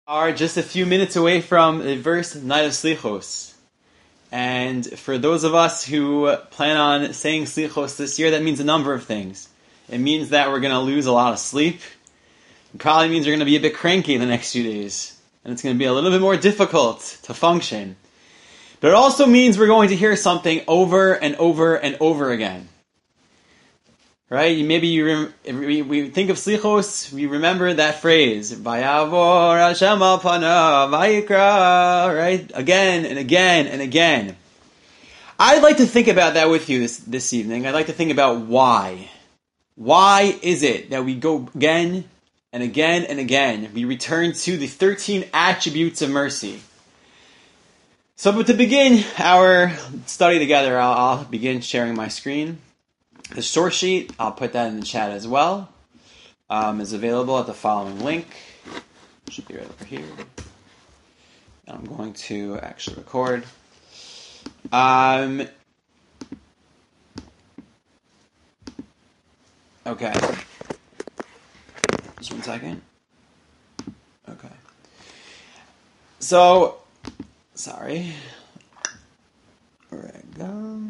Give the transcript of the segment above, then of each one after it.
Are just a few minutes away from the verse Night of Slichos. And for those of us who plan on saying Slichos this year, that means a number of things. It means that we're going to lose a lot of sleep. It probably means we're going to be a bit cranky in the next few days. And it's going to be a little bit more difficult to function. But it also means we're going to hear something over and over and over again. Right? We think of Slichos, we remember that phrase, Vayavor Hashem al panav vayikra, right? Again and again and again. I'd like to think about that with you this evening. I'd like to think about why. Why is it that we go again and again and again? We return to the 13 attributes of mercy. So, but to begin our study together, I'll begin sharing my screen. The source sheet, I'll put that in the chat as well, is available at the following link. Should be right over here. And I'm going to actually record. Okay. Just 1 second. Okay. So, sorry. There we go.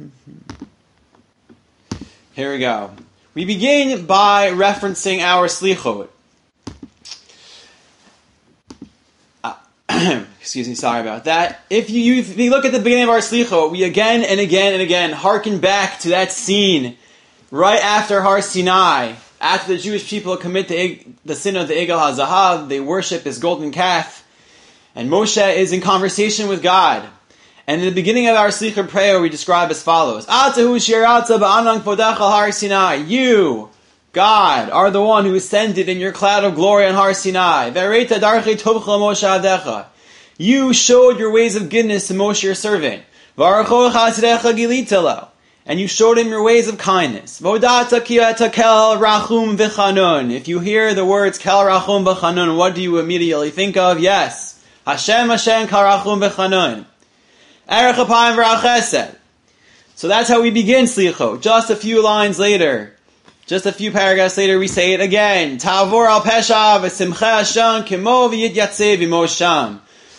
Here we go. We begin by referencing our slichot. Excuse me, sorry about that. If you look at the beginning of our slichot, we again and again and again hearken back to that scene right after Har Sinai. After the Jewish people commit the sin of the Egel HaZahav, they worship this golden calf, and Moshe is in conversation with God. And in the beginning of our Slicha prayer, we describe as follows. You, God, are the one who ascended in your cloud of glory on Har Sinai. You showed your ways of goodness to Moshe, your servant. And you showed him your ways of kindness. If you hear the words Kel Rachum V'Chanun, what do you immediately think of? Yes. Hashem Kel Rachum V'Chanun. So that's how we begin Slichot. Just a few lines later, just a few paragraphs later, we say it again. Ta'avor al pesha v'simcha Hashem kimo v'yityatzev v'mosham.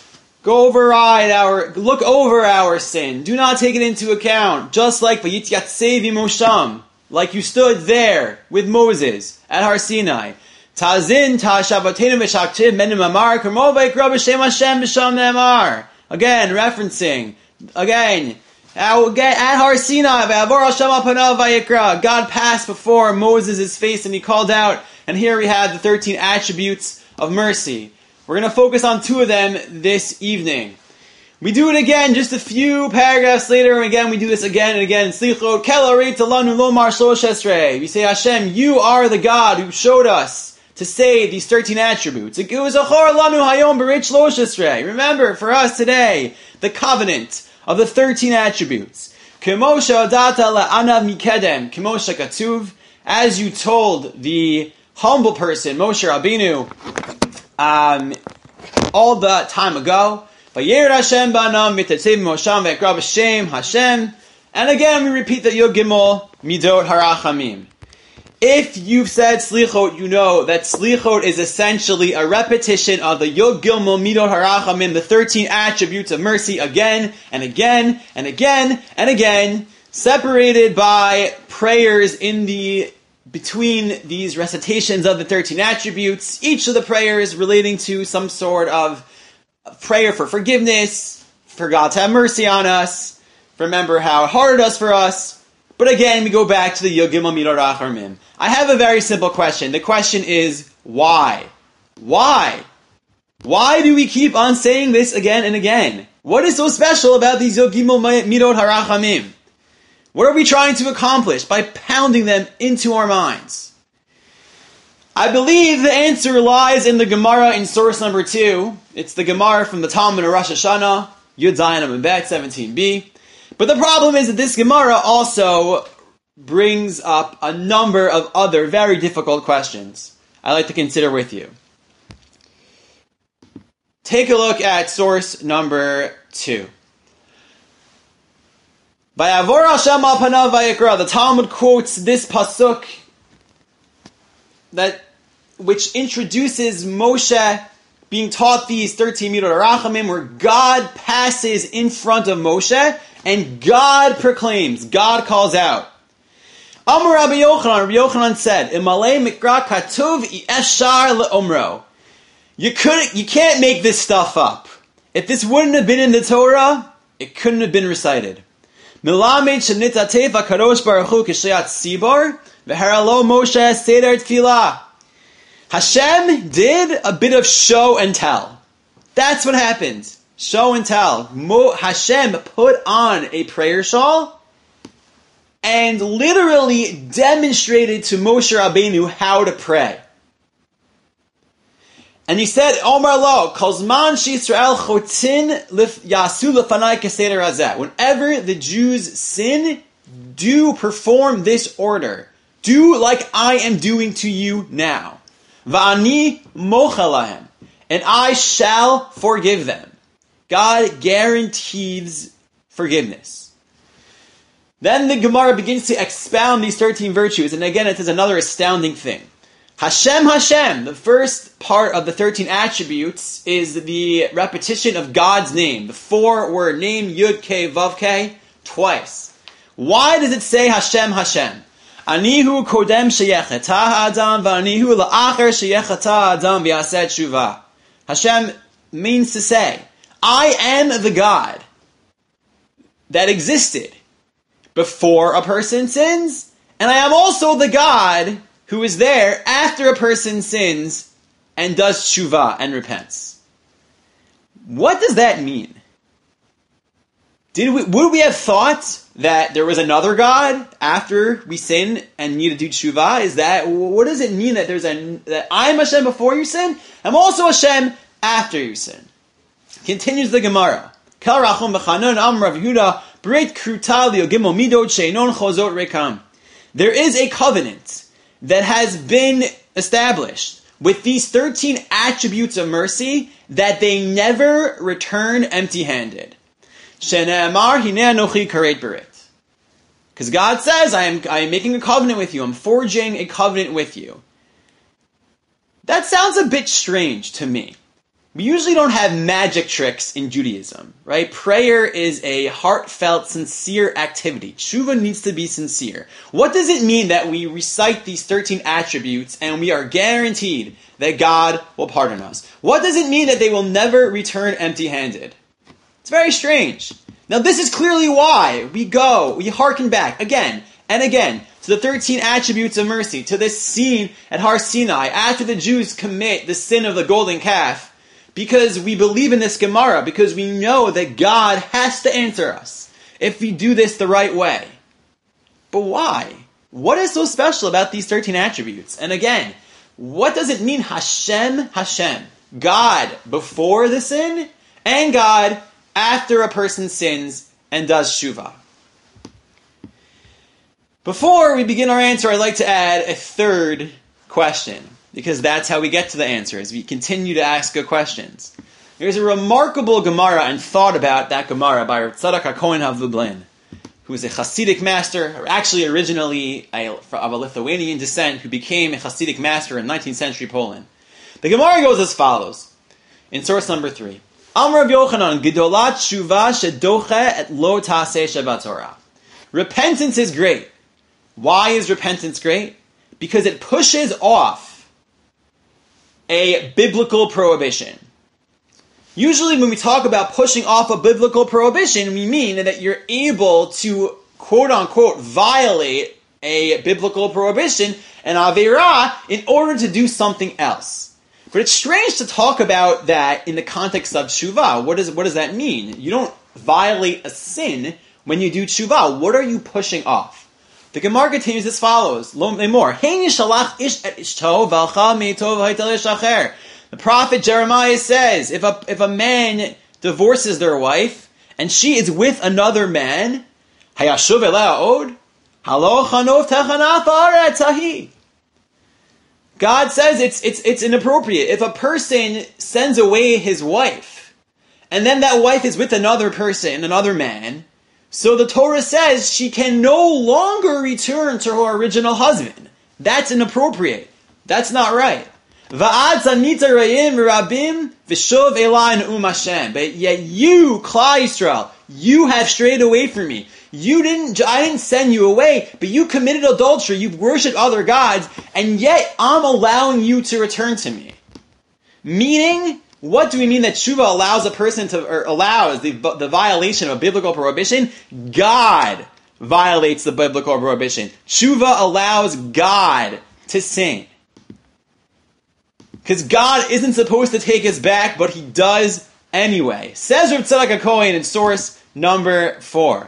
Look over our sin. Do not take it into account. Just like v'yityatzev v'mosham, like you stood there with Moses at Har Sinai. Ta'zin ta'ashavatenu v'shaktiv menim amar kimo v'yikra b'shem Hashem b'sham ne'amar. Again, referencing. Again, at Har Sinai, God passed before Moses' face and he called out, and here we have the 13 attributes of mercy. We're going to focus on 2 of them this evening. We do it again just a few paragraphs later, and again we do this again and again. Slichot, we say, Hashem, you are the God who showed us to say these 13 attributes. Remember, for us today, the covenant of the 13 attributes. As you told the humble person, Moshe Rabbeinu, all the time ago. And again, we repeat that Yod Gimel Midot Harachamim. If you've said Slichot, you know that Slichot is essentially a repetition of the Yod Gimel Midot Harachamim, the 13 attributes of mercy, again and again and again and again, separated by prayers between these recitations of the 13 attributes, each of the prayers relating to some sort of prayer for forgiveness, for God to have mercy on us, remember how hard it was for us. But again, we go back to the Yod Gimel Midot Harachamim. I have a very simple question. The question is, why? Why? Why do we keep on saying this again and again? What is so special about these Yod Gimel Midot Harachamim? What are we trying to accomplish by pounding them into our minds? I believe the answer lies in the Gemara in source number 2. It's the Gemara from the Talmud of Rosh Hashanah, Yud Zayin Amud Bet 17b. But the problem is that this Gemara also brings up a number of other very difficult questions I'd like to consider with you. Take a look at source number 2. Vayavor Hashem al panav vayikra. The Talmud quotes this pasuk which introduces Moshe being taught these 13 Midot HaRachamim, where God passes in front of Moshe, and God proclaims, God calls out. Amar Rabbi Yochanan said, Imalei mikra katuv eshar le'omro. You can't make this stuff up. If this wouldn't have been in the Torah, it couldn't have been recited. Milamed shenitatev HaKadosh Baruch Hu k'shayat tzibor, v'heralo Moshe seder tefillah. Hashem did a bit of show and tell. That's what happened. Show and tell. Hashem put on a prayer shawl and literally demonstrated to Moshe Rabbeinu how to pray. And he said, Omar lo, Kolzman Yisrael chotin yasu lefanai keseder hazeh. Whenever the Jews sin, do perform this order. Do like I am doing to you now. Va'ani mochalahem. And I shall forgive them. God guarantees forgiveness. Then the Gemara begins to expound these 13 virtues. And again, it is another astounding thing. Hashem, Hashem, the first part of the 13 attributes is the repetition of God's name. The 4-word name, Yud Kei Vav Kei, twice. Why does it say Hashem, Hashem? Anihu kodem sheyecheta ha'adam v'anihu la'acher sheyecheta ha'adam v'yaseh tshuva. Hashem means to say, I am the God that existed before a person sins, and I am also the God who is there after a person sins and does tshuva and repents. What does that mean? Would we have thought that there was another God after we sin and need to do tshuva? What does it mean that I'm Hashem before you sin? I'm also Hashem after you sin. Continues the Gemara. Kel rachum b'chanon am Rav Yehuda brit kruta li'ogimo midot she'enon chozot rekam. There is a covenant that has been established with these 13 attributes of mercy that they never return empty-handed. Shene'amar hinei anochi karet berit. Because God says, I am making a covenant with you. I'm forging a covenant with you. That sounds a bit strange to me. We usually don't have magic tricks in Judaism, right? Prayer is a heartfelt, sincere activity. Tshuva needs to be sincere. What does it mean that we recite these 13 attributes and we are guaranteed that God will pardon us? What does it mean that they will never return empty-handed? It's very strange. Now this is clearly why we hearken back again and again to the 13 attributes of mercy, to this scene at Har Sinai after the Jews commit the sin of the golden calf. Because we believe in this Gemara, because we know that God has to answer us if we do this the right way. But why? What is so special about these 13 attributes? And again, what does it mean Hashem, Hashem? God before the sin, and God after a person sins and does tshuva. Before we begin our answer, I'd like to add a third question, because that's how we get to the answer, as we continue to ask good questions. There's a remarkable Gemara and thought about that Gemara by Rav Tzadok HaKohen HaLublin, who is a Hasidic master, or actually originally of a Lithuanian descent, who became a Hasidic master in 19th century Poland. The Gemara goes as follows, in source number 3. Amar Rav Yochanan, Gedolat Tshuva shedoche et lo taseh shebatorah. Repentance is great. Why is repentance great? Because it pushes off a biblical prohibition. Usually when we talk about pushing off a biblical prohibition, we mean that you're able to, quote-unquote, violate a biblical prohibition, an Aveirah, in order to do something else. But it's strange to talk about that in the context of tshuva. What does that mean? You don't violate a sin when you do tshuva. What are you pushing off? The Gemara continues as follows. The prophet Jeremiah says, if a man divorces their wife and she is with another man, God says it's inappropriate. If a person sends away his wife, and then that wife is with another person, another man, so the Torah says she can no longer return to her original husband. That's inappropriate. That's not right. But yet you, Klal Yisrael, you have strayed away from me. I didn't send you away, but you committed adultery, you've worshipped other gods, and yet I'm allowing you to return to me. Meaning, what do we mean that tshuva allows a person to, or allows the violation of a biblical prohibition? God violates the biblical prohibition. Tshuva allows God to sin. Because God isn't supposed to take us back, but He does anyway. Says Reb Tzedek HaKohen in source number 4.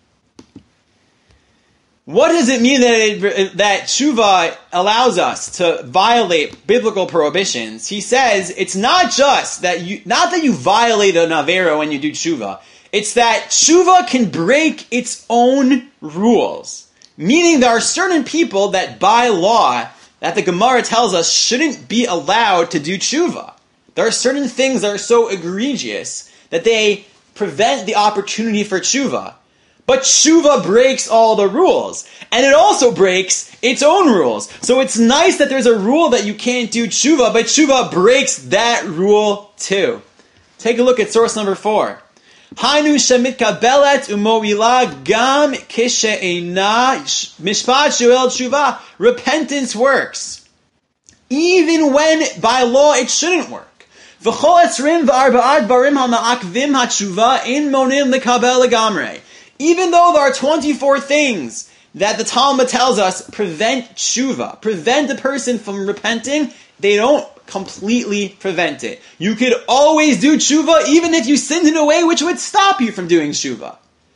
What does it mean that tshuva allows us to violate biblical prohibitions? He says it's not just that not that you violate an avera when you do tshuva. It's that tshuva can break its own rules. Meaning there are certain people that by law, that the Gemara tells us shouldn't be allowed to do tshuva. There are certain things that are so egregious that they prevent the opportunity for tshuva. But tshuva breaks all the rules. And it also breaks its own rules. So it's nice that there's a rule that you can't do tshuva, but tshuva breaks that rule too. Take a look at source number 4. Hainu shemitkabelet umoila gam kishe'ena mishpat shuel tshuva. Repentance works. Even when by law it shouldn't work. V'chol etzrim v'arba'ad barim ha'ma'akvim ha'tshuva in monim l'kabel legamrei. Even though there are 24 things that the Talmud tells us prevent tshuva, prevent a person from repenting, they don't completely prevent it. You could always do tshuva even if you sinned in a way which would stop you from doing tshuva.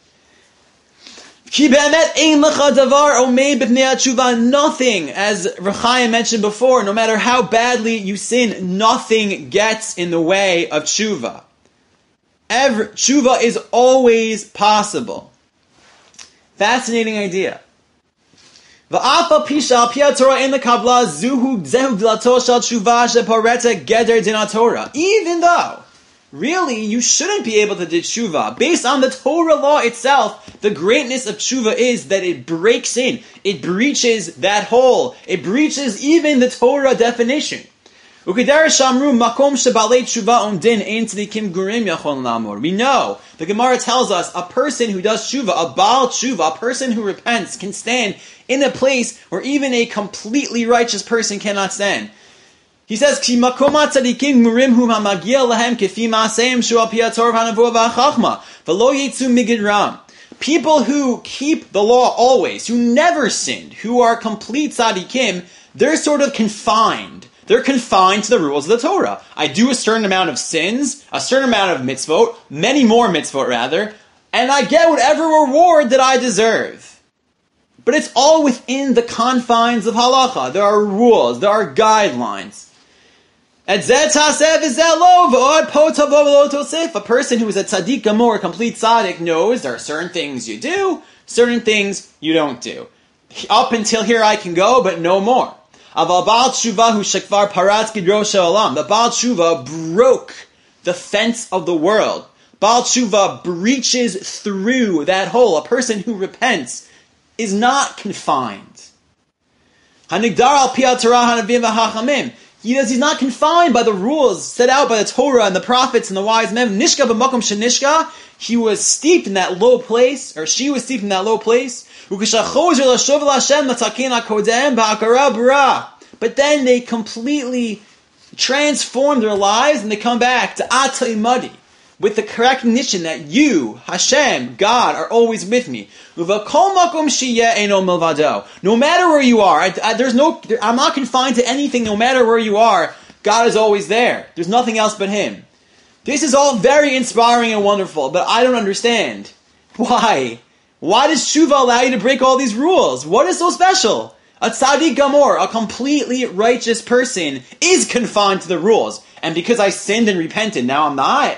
Nothing, as Rechayim mentioned before, no matter how badly you sin, nothing gets in the way of tshuva. Tshuva is always possible. Fascinating idea. Even though really you shouldn't be able to do tshuva, based on the Torah law itself, the greatness of tshuva is that it breaks in, it breaches that hole, it breaches even the Torah definition. We know, the Gemara tells us, a person who does tshuva, a baal tshuva, a person who repents, can stand in a place where even a completely righteous person cannot stand. He says, people who keep the law always, who never sinned, who are complete tzaddikim, they're sort of confined. They're confined to the rules of the Torah. I do a certain amount of sins, a certain amount of mitzvot, many more mitzvot rather, and I get whatever reward that I deserve. But it's all within the confines of halacha. There are rules, there are guidelines. A person who is a tzaddik gamor, a complete tzaddik, knows there are certain things you do, certain things you don't do. Up until here I can go, but no more. The Baal Tshuva broke the fence of the world. Baal Tshuva breaches through that hole. A person who repents is not confined. He's not confined by the rules set out by the Torah and the prophets and the wise men. He was steeped in that low place, or she was steeped in that low place. But then they completely transform their lives and they come back to Ata Imadi with the recognition that you, Hashem, God, are always with me. No matter where you are, I'm not confined to anything. No matter where you are, God is always there. There's nothing else but Him. This is all very inspiring and wonderful, but I don't understand. Why? Why does Tshuva allow you to break all these rules? What is so special? A tzaddik gamor, a completely righteous person, is confined to the rules. And because I sinned and repented, now I'm not?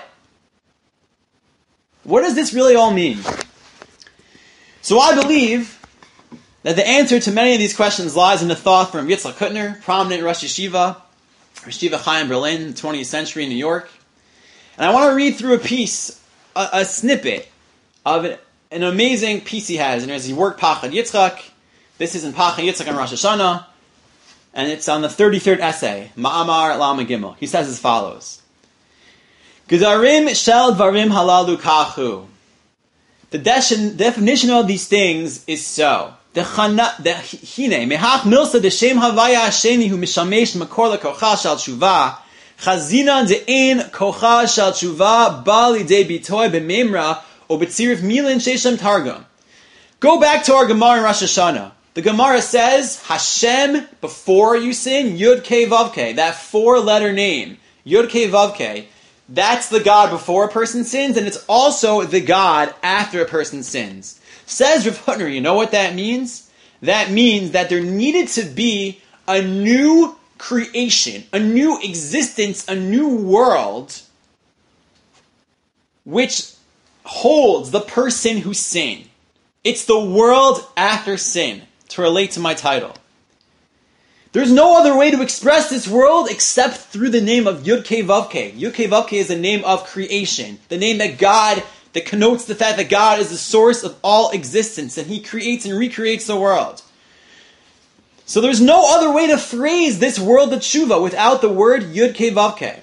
What does this really all mean? So I believe that the answer to many of these questions lies in the thought from Yitzhak Kuttner, prominent Rosh Yeshiva Chaim Berlin, 20th century in New York. And I want to read through a piece, a snippet of an amazing piece he has. And as he worked Pachad Yitzchak, this is in Pachad Yitzchak on Rosh Hashanah. and it's on the 33rd essay, Ma'amar Lama Gimel. He says as follows: Gedarim shel dvarim halalu kachu. The definition of these things is so. Hine mehach milsa de shem havaya hasheni hu mishamesh makor lekocha shel tshuva chazina de'en kocha shel tshuva ba lidei bitoy b'memra o b'tzirif milin sheshem targum. Go back to our Gemara in Rosh Hashanah. The Gemara says Hashem before you sin, Yud Kei Vav Kei, that 4-letter name, Yud Kei Vav Kei. That's the God before a person sins, and it's also the God after a person sins. Says Rav Hutner, you know what that means? That means that there needed to be a new creation, a new existence, a new world, which holds the person who sinned. It's the world after sin, to relate to my title. There's no other way to express this world except through the name of Yud Kei Vav Kei. Yud Kei Vav Kei is the name of creation, the name that connotes the fact that God is the source of all existence, and He creates and recreates the world. So there's no other way to phrase this world of tshuva without the word Yud Kei Vav Kei.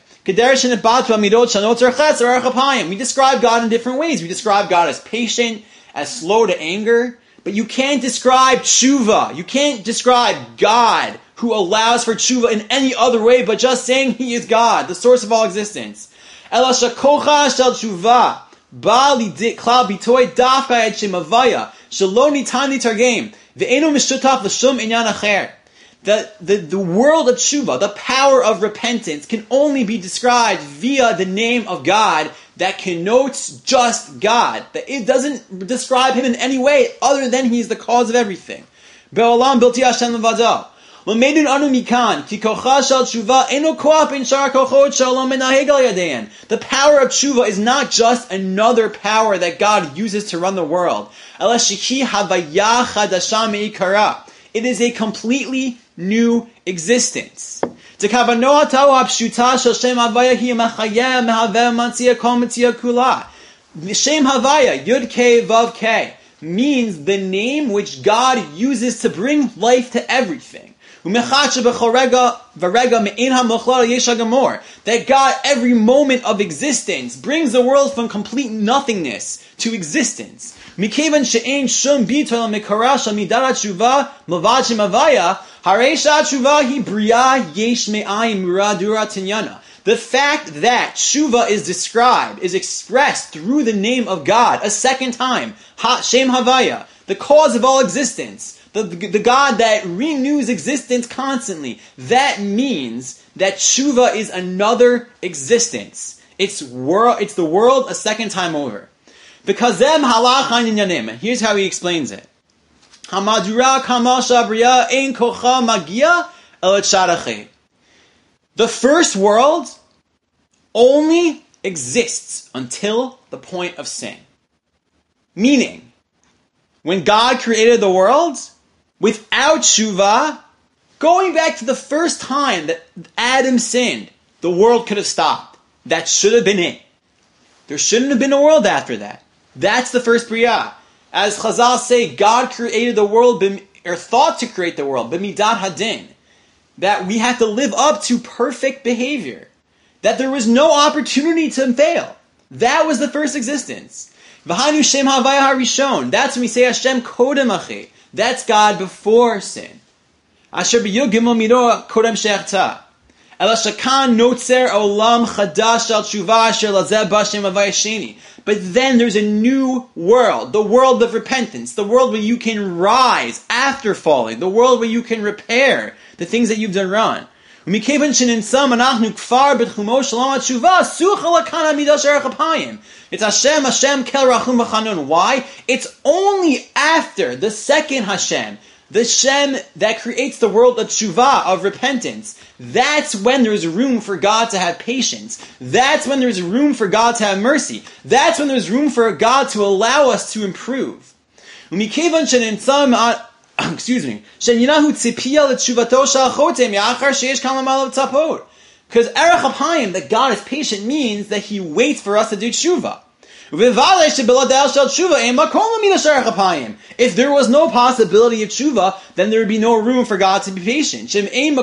We describe God in different ways. We describe God as patient, as slow to anger, but you can't describe tshuva. You can't describe God who allows for tshuva in any other way but just saying He is God, the source of all existence. Ela shakocha shel tshuva ba klal bitoy dafka et shem havaya shelo nitan litargem ve'eno mishutaf l'shum inyan acher. The world of tshuva, the power of repentance, can only be described via the name of God that connotes just God. That it doesn't describe Him in any way other than He is the cause of everything. Be'olam bilti Hashem levado. L'meidun anu mikan ki kocha shel tshuva eno koach ben shar kochot shalom menaheg al yadein. The power of tshuva is not just another power that God uses to run the world. Ela shehi havaya chadasha me'ikara. It is a completely new existence. Shem Havaya, Yud Kei Vav Kei, means the name which God uses to bring life to everything. That God, every moment of existence, brings the world from complete nothingness to existence. Mikevan she'ein shum bitoy mikara shel midat tshuva mavad shem havaya harei tshuva hi bria yesh me'ayim muradura tinyana. The fact that tshuva is described, is expressed through the name of God a second time, Shem Havaya, the cause of all existence, the God that renews existence constantly, that means that tshuva is another existence. It's the world a second time over. Because here's how he explains it. The first world only exists until the point of sin. Meaning, when God created the world, without tshuva, going back to the first time that Adam sinned, the world could have stopped. That should have been it. There shouldn't have been a world after that. That's the first Bria. As Chazal say, God created the world, or thought to create the world, b'midat hadin. That we have to live up to perfect behavior. That there was no opportunity to fail. That was the first existence. V'hanu Shem Havaya Harishon. That's when we say Hashem Kodem Achi. That's God before sin. Asher b'yud gimel mido Kodem she'achta. Ela shakan notzer olam chadash al tshuva asher lazeh b'Hashem Havaya sheni. But then there's a new world, the world of repentance, the world where you can rise after falling, the world where you can repair the things that you've done wrong. It's Hashem kel rachum v'chanun. Why? It's only after the second Hashem, the Shem that creates the world of tshuva, of repentance. That's when there's room for God to have patience. That's when there's room for God to have mercy. That's when there's room for God to allow us to improve. Because Erech Apayim, that God is patient, means that He waits for us to do tshuva. If there was no possibility of tshuva, then there would be no room for God to be patient.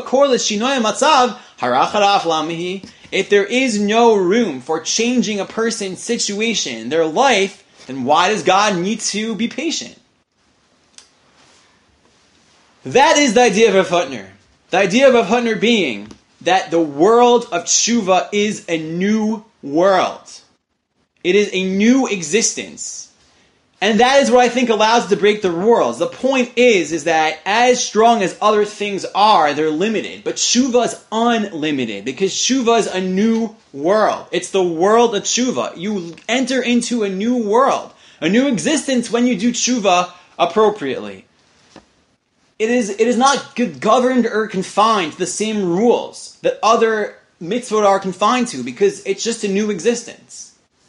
If there is no room for changing a person's situation, their life, then why does God need to be patient? That is the idea of Rav Hutner. The idea of Rav Hutner being that the world of tshuva is a new world. It is a new existence. And that is what I think allows it to break the rules. The point is that as strong as other things are, they're limited. But tshuva is unlimited because tshuva is a new world. It's the world of tshuva. You enter into a new world, a new existence when you do tshuva appropriately. It is not governed or confined to the same rules that other mitzvot are confined to because it's just a new existence.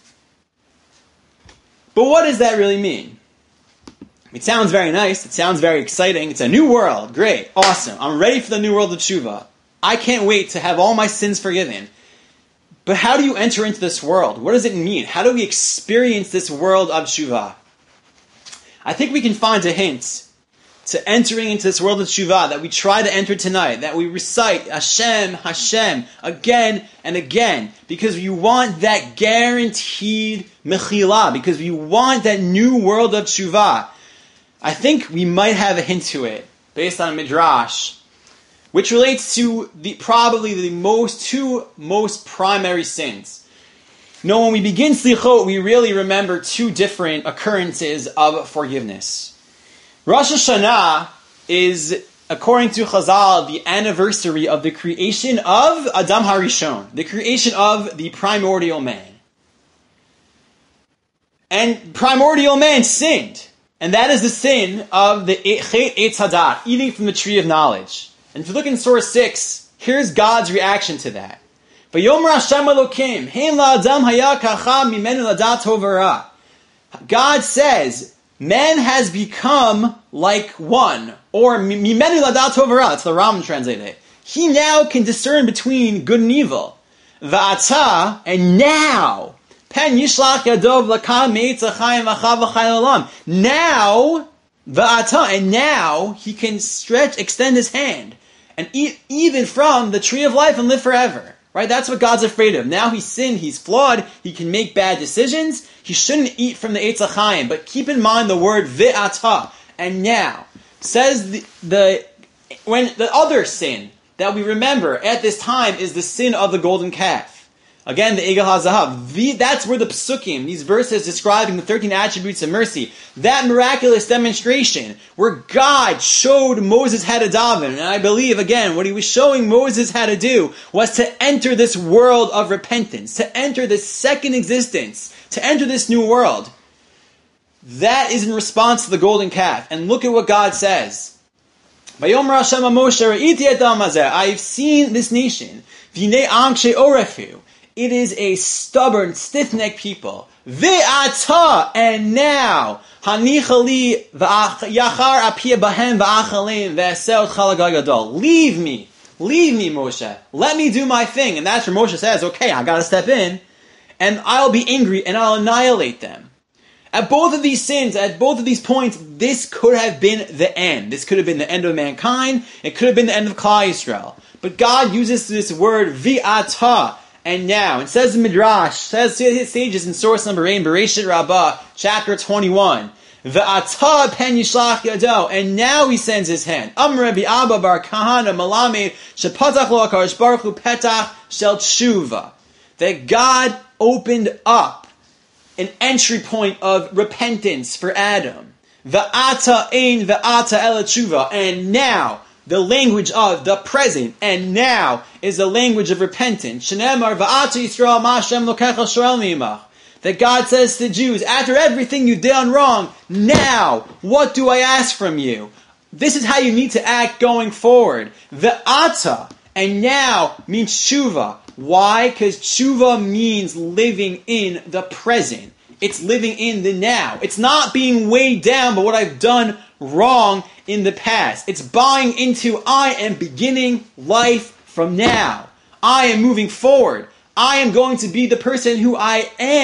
But what does that really mean? It sounds very nice. It sounds very exciting. It's a new world. Great. Awesome. I'm ready for the new world of tshuva. I can't wait to have all my sins forgiven. But how do you enter into this world? What does it mean? How do we experience this world of tshuva? I think we can find a hint to entering into this world of tshuva that we try to enter tonight, that we recite Hashem, Hashem again and again, because we want that guaranteed mechila, because we want that new world of tshuva. I think we might have a hint to it, based on a midrash, which relates to probably the two most primary sins. When we begin Slichot, we really remember two different occurrences of forgiveness. Rosh Hashanah is, according to Chazal, the anniversary of the creation of Adam HaRishon, the creation of the primordial man. And primordial man sinned, and that is the sin of the Chet Eitz Hadat, eating from the tree of knowledge. And if you look in Surah 6, here's God's reaction to that. Vayomer Hashem Elokim, Hein la'adam haya kacha mimenu ladat tov v'ra. God says, man has become like one, or mimenu ladat tov v'ra. It's the Rambam translated it. He now can discern between good and evil. Va'ata, and now, pen yishlach yadov lakam me'etz hachayim v'chav v'chayil olam. Now, va'ata, and now he can extend his hand and eat even from the tree of life and live forever. Right? That's what God's afraid of. Now he's sinned, he's flawed, he can make bad decisions. He shouldn't eat from the Eitz HaChaim. But keep in mind the word ve'ata, and now. Says when the other sin that we remember at this time is the sin of the golden calf. Again, the Egel HaZahav. That's where the Psukim, these verses describing the 13 attributes of mercy, that miraculous demonstration where God showed Moses how to daven. And I believe, again, what he was showing Moses how to do was to enter this world of repentance, to enter this second existence, to enter this new world. That is in response to the golden calf. And look at what God says. Vayomer Hashem Moshe, Ra'iti Adam Hazeh. I have seen this nation. V'nei am she'orefu. It is a stubborn, stiff-necked people. Ve'ata, and now, hanichali v'yachar apia bahem v'achalim v'esel chalagai gadol. Leave me, Moshe. Let me do my thing. And that's where Moshe says, okay, I gotta step in, and I'll be angry, and I'll annihilate them. At both of these sins, at both of these points, this could have been the end. This could have been the end of mankind. It could have been the end of Klal Yisrael. But God uses this word, vi'ata, and now. It says in Midrash, says sages in source number 8, Bereshit Rabbah, chapter 21. Ve'ata pen yishlach yado, and now he sends his hand. Rabbi Abba bar Kahana malamed shepatach lo HaKadosh Baruch Hu petach shel tshuva. That God opened up an entry point of repentance for Adam. Ve'ata ein ve'ata el tshuva, and now the language of the present, and now is the language of repentance. Shenemar va'ata Yisrael ma Hashem lokecha shorel mimach. That God says to Jews, after everything you've done wrong, now, what do I ask from you? This is how you need to act going forward. Ve'ata, and now, means tshuva. Why? Because tshuva means living in the present. It's living in the now. It's not being weighed down by what I've done wrong in the past. It's buying into, I am beginning life from now. I am moving forward. I am going to be the person who I am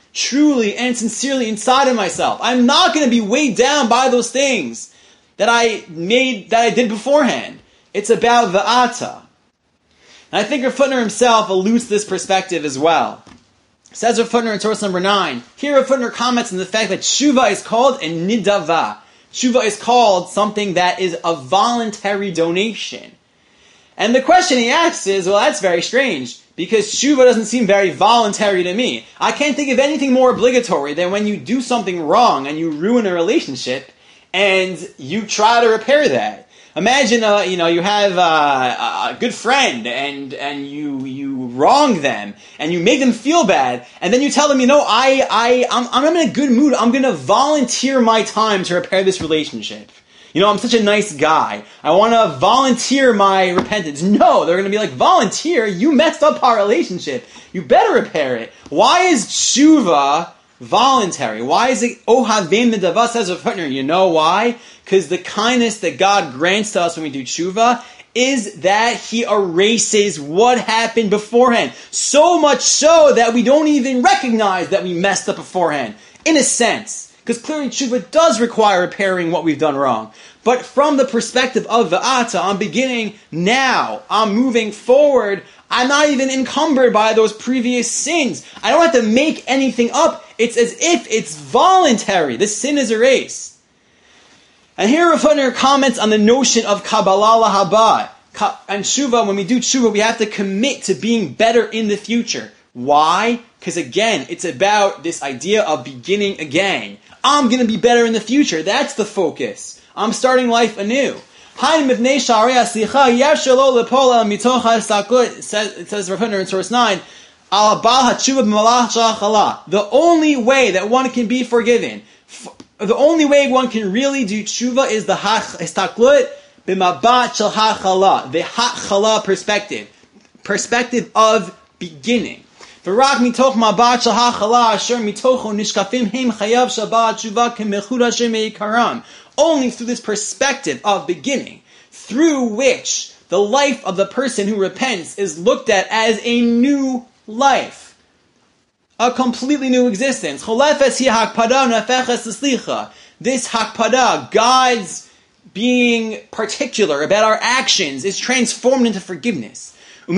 truly and sincerely inside of myself. I'm not going to be weighed down by those things that I did beforehand. It's about the ata. And I think Rav Hutner himself alludes to this perspective as well. Says Rav Hutner in source number 9. Here Rav Hutner comments on the fact that tshuva is called a nidava. Tshuva is called something that is a voluntary donation. And the question he asks is, well, that's very strange, because tshuva doesn't seem very voluntary to me. I can't think of anything more obligatory than when you do something wrong and you ruin a relationship and you try to repair that. Imagine, you have a good friend and you wrong them and you make them feel bad, and then you tell them, I'm in a good mood. I'm going to volunteer my time to repair this relationship. I'm such a nice guy. I want to volunteer my repentance. No, they're going to be like, volunteer? You messed up our relationship. You better repair it. Why is tshuva voluntary? Why is it ohavim midava, says Rav Hutner? You know why? Because the kindness that God grants to us when we do tshuva is that He erases what happened beforehand. So much so that we don't even recognize that we messed up beforehand. In a sense. Because clearly tshuva does require repairing what we've done wrong. But from the perspective of the ata, I'm beginning now. I'm moving forward. I'm not even encumbered by those previous sins. I don't have to make anything up. It's as if it's voluntary. The sin is erased. And here Rav Hutner comments on the notion of Kabbalah Lahaba. And tshuva, when we do tshuva, we have to commit to being better in the future. Why? Because again, it's about this idea of beginning again. I'm going to be better in the future. That's the focus. I'm starting life anew. It says Rav Hutner in source 9, the only way that one can be forgiven, the only way one can really do tshuva is the histaklut b'mabat shel hachala, the hachala perspective of beginning. V'rak mitoch mabat shel hachala asher mitocho nishkafim heim chayav shabbat tshuva k'mechud Hashem meikaram. Only through this perspective of beginning, through which the life of the person who repents is looked at as a new life. A completely new existence. This hakpada, God's being particular about our actions, is transformed into forgiveness.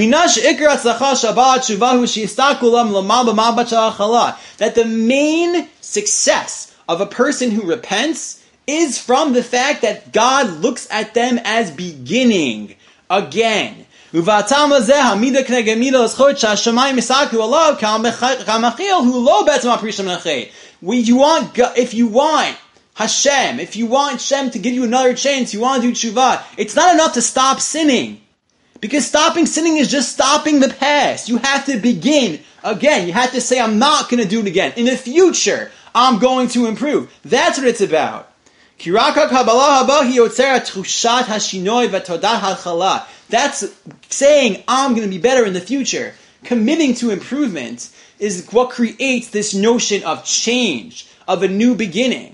That the main success of a person who repents is from the fact that God looks at them as beginning again. If you want Hashem, if you want Hashem to give you another chance, you want to do tshuva, it's not enough to stop sinning. Because stopping sinning is just stopping the past. You have to begin again. You have to say, I'm not going to do it again. In the future, I'm going to improve. That's what it's about. That's saying, I'm going to be better in the future. Committing to improvement is what creates this notion of change, of a new beginning.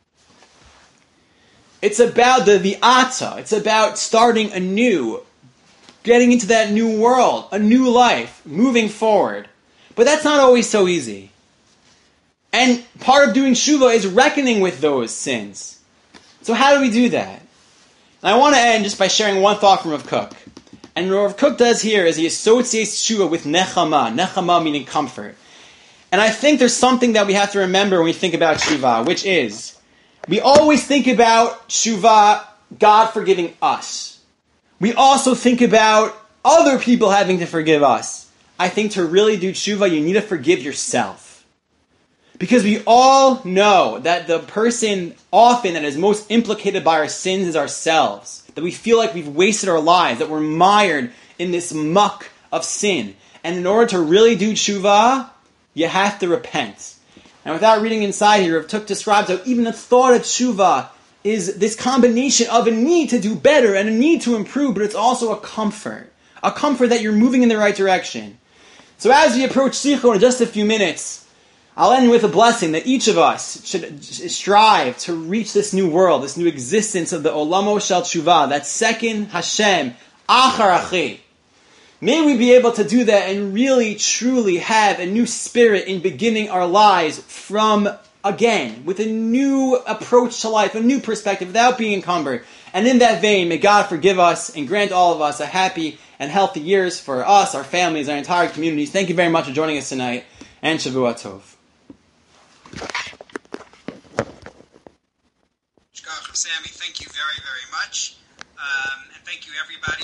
It's about the ata. It's about starting anew, getting into that new world, a new life, moving forward. But that's not always so easy. And part of doing tshuva is reckoning with those sins. So how do we do that? And I want to end just by sharing one thought from Rav Kook. And what Rav Kook does here is he associates tshuva with nechama. Nechama meaning comfort. And I think there's something that we have to remember when we think about tshuva, which is, we always think about tshuva, God forgiving us. We also think about other people having to forgive us. I think to really do tshuva, you need to forgive yourself. Because we all know that the person often that is most implicated by our sins is ourselves. That we feel like we've wasted our lives, that we're mired in this muck of sin. And in order to really do tshuva, you have to repent. And without reading inside here, Rav Kook describes how even the thought of tshuva is this combination of a need to do better and a need to improve, but it's also a comfort that you're moving in the right direction. So as we approach Slichot in just a few minutes, I'll end with a blessing that each of us should strive to reach this new world, this new existence of the Olamo Shel Tshuva, that second Hashem, Achar Achi. May we be able to do that and really, truly have a new spirit in beginning our lives from, again, with a new approach to life, a new perspective, without being encumbered. And in that vein, may God forgive us and grant all of us a happy and healthy years for us, our families, our entire communities. Thank you very much for joining us tonight, and Shavua Tov. Sammy, thank you very, very much. And thank you, everybody.